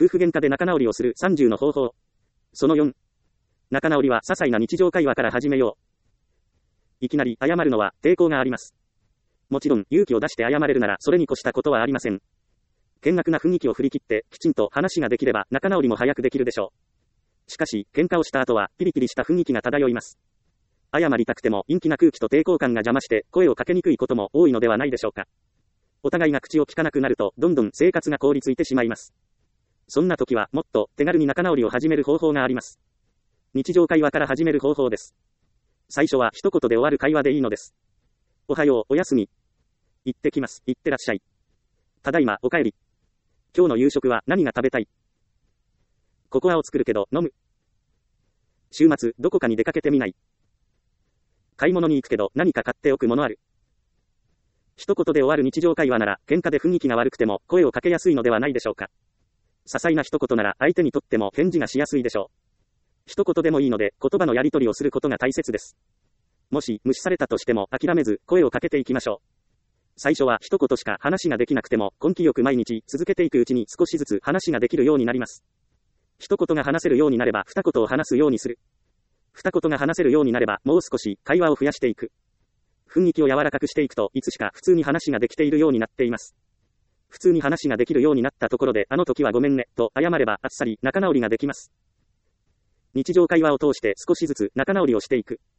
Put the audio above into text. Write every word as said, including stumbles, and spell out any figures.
夫婦喧嘩で仲直りをするさんじゅうの方法。そのよん。仲直りは些細な日常会話から始めよう。いきなり謝るのは抵抗があります。もちろん勇気を出して謝れるならそれに越したことはありません。険悪な雰囲気を振り切ってきちんと話ができれば仲直りも早くできるでしょう。しかし喧嘩をした後はピリピリした雰囲気が漂います。謝りたくても陰気な空気と抵抗感が邪魔して声をかけにくいことも多いのではないでしょうか。お互いが口を聞かなくなるとどんどん生活が凍りついてしまいます。そんな時はもっと手軽に仲直りを始める方法があります。日常会話から始める方法です。最初は一言で終わる会話でいいのです。おはよう、おやすみ。行ってきます、行ってらっしゃい。ただいま、お帰り。今日の夕食は何が食べたい？ココアを作るけど飲む？週末どこかに出かけてみない？買い物に行くけど何か買っておくものある？一言で終わる日常会話なら喧嘩で雰囲気が悪くても声をかけやすいのではないでしょうか。些細な一言なら相手にとっても返事がしやすいでしょう。一言でもいいので言葉のやり取りをすることが大切です。もし無視されたとしても諦めず声をかけていきましょう。最初は一言しか話ができなくても根気よく毎日続けていくうちに少しずつ話ができるようになります。一言が話せるようになれば二言を話すようにする。二言が話せるようになればもう少し会話を増やしていく。雰囲気を柔らかくしていくといつしか普通に話ができているようになっています。普通に話ができるようになったところであの時はごめんねと謝ればあっさり仲直りができます。日常会話を通して少しずつ仲直りをしていく。